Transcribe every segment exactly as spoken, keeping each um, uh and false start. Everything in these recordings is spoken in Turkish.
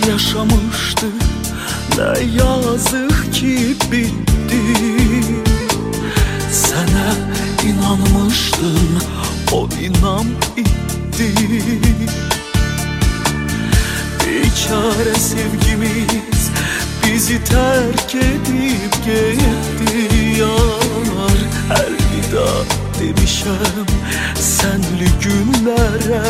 yaşamıştık, ne yazık ki bitti. Sana inanmıştım, o inan itti. Bir çare sevgimiz bizi terk edip gitti. Yar elvida demişem senli günlere.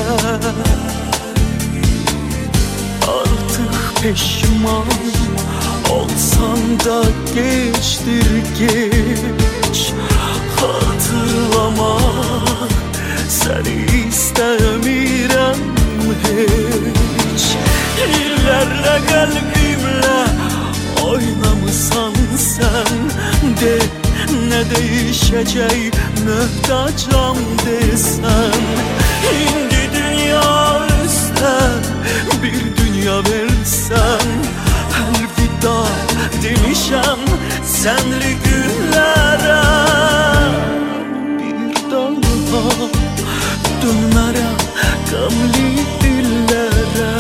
Artık peşiman olsan da geçtir geç. Hatırlamak seni istemirem hiç. İllerle kalbimle oynamısan sen de, ne değişecek mühtacam desen. Şimdi dünya üstte bir dünya versen, elvida demişem senli günlere. Bir daha dönmerem gamli dillere.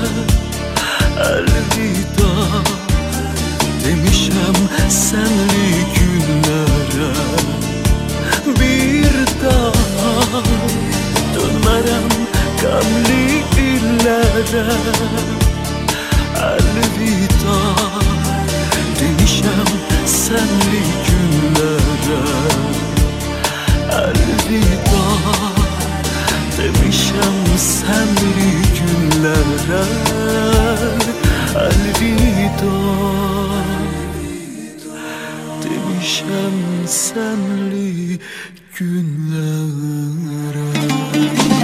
Elvida demişem senli günlere. Bir daha dönmerem gamli dillere. Elvida demişem senli günlere. Elvida demişem senli günlere. Elvida demişem senli günlere.